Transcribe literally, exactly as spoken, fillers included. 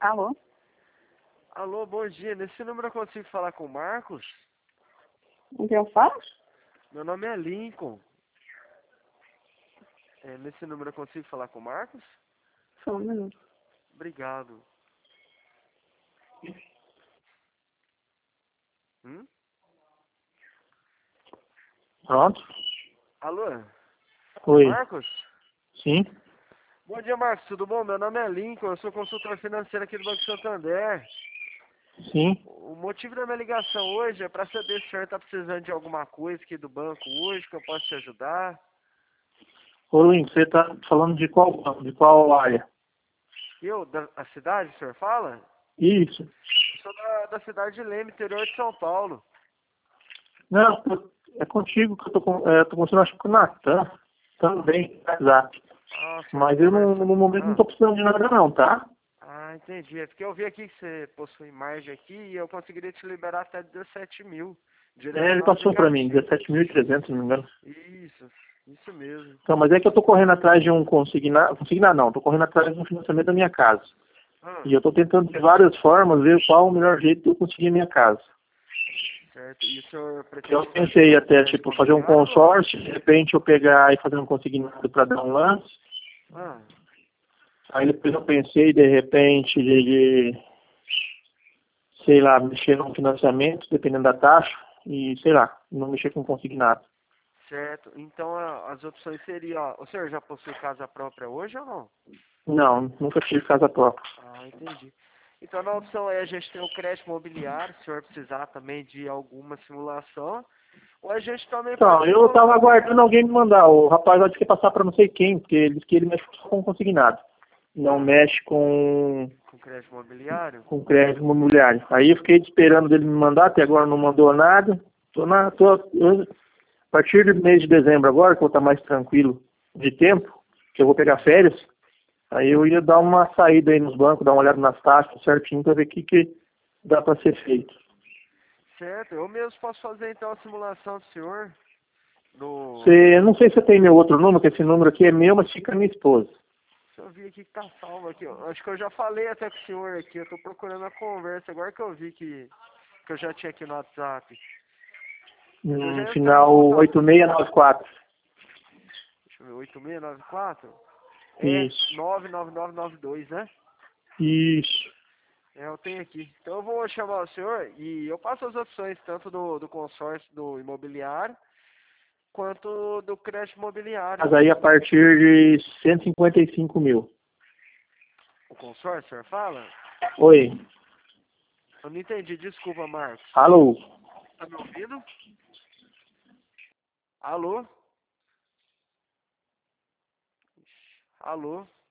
Alô? Alô, bom dia. Nesse número eu consigo falar com o Marcos? Com quem eu falo? Meu nome é Lincoln. É, nesse número eu consigo falar com o Marcos? Só um minuto. Obrigado. Hum? Pronto? Alô? Oi. Marcos? Sim? Bom dia, Marcos. Tudo bom? Meu nome é Lincoln. Eu sou consultor financeiro aqui do Banco Santander. Sim? O motivo da minha ligação hoje é para saber se o senhor está precisando de alguma coisa aqui do banco hoje, que eu possa te ajudar. Ô, Link, você tá falando de qual banco? De qual área? Eu, da a cidade, o senhor fala? Isso. Eu sou da, da cidade de Leme, interior de São Paulo. Não, eu- é contigo que eu tô, com, é, tô conversando, acho que com o Natan. Também, exato. Ah, o senhor Mas eu, no, conversa. no momento, não Ah. tô precisando de nada não, tá? Ah, entendi. É porque eu vi aqui que você possui margem aqui e eu conseguiria te liberar até dezessete mil, É, direto ele no passou pra mim, aplicativo. dezessete mil e trezentos, se não me engano. Isso, isso mesmo. Então, mas é que eu tô correndo atrás de um consignar, consignar não, tô correndo atrás de um financiamento da minha casa. Ah, E eu tô tentando de várias formas ver qual o melhor jeito de eu conseguir a minha casa. certo. E o senhor pretende Eu fazer pensei com até, crédito tipo, fazer um imobiliário ou... consórcio, de repente eu pegar e fazer um consignado para dar um lance. Ah, Aí depois eu pensei, de repente, de, de, sei lá, mexer no financiamento, dependendo da taxa, e, sei lá, não mexer com consignado. certo. Então a- as opções seriam, ó, o senhor já possui casa própria hoje ou não? Não, nunca tive casa própria. Ah, entendi. Então na opção aí a gente tem o crédito imobiliário, se o senhor precisar também de alguma simulação. Ou a gente também pode Então, ser eu con- tava aguardando alguém me mandar, o rapaz vai ter que passar para não sei quem, porque ele disse que ele mexe só com consignado. Não ah, mexe com, com crédito imobiliário. com crédito imobiliário. Aí eu fiquei esperando dele me mandar, até agora não mandou nada. Tô na, tô, eu, a partir do mês de dezembro agora, que eu vou estar mais tranquilo de tempo, que eu vou pegar férias, aí eu ia dar uma saída aí nos bancos, dar uma olhada nas taxas certinho para ver o que, que dá para ser feito. Certo, eu mesmo posso fazer então a simulação do senhor no. Você, eu não sei se você tem meu outro número, que esse número aqui é meu, mas fica a minha esposa. Deixa eu ver aqui que tá salvo aqui. ó. Acho que eu já falei até com o senhor aqui. Eu tô procurando a conversa. Agora que eu vi que, que eu já tinha aqui no WhatsApp. Mas eu No já entrei em final contato. oito seis nove quatro. Deixa eu ver, oito seis nove quatro? É Isso. nove nove nove nove dois, né? Isso. É, eu tenho aqui. Então eu vou chamar o senhor e eu passo as opções, tanto do, do consórcio do imobiliário, quanto do crédito imobiliário. Mas aí a partir de cento e cinquenta e cinco mil. O consórcio, o senhor fala? Oi. Eu não entendi, desculpa, Marcos. Alô? Tá me ouvindo? Alô? Alô?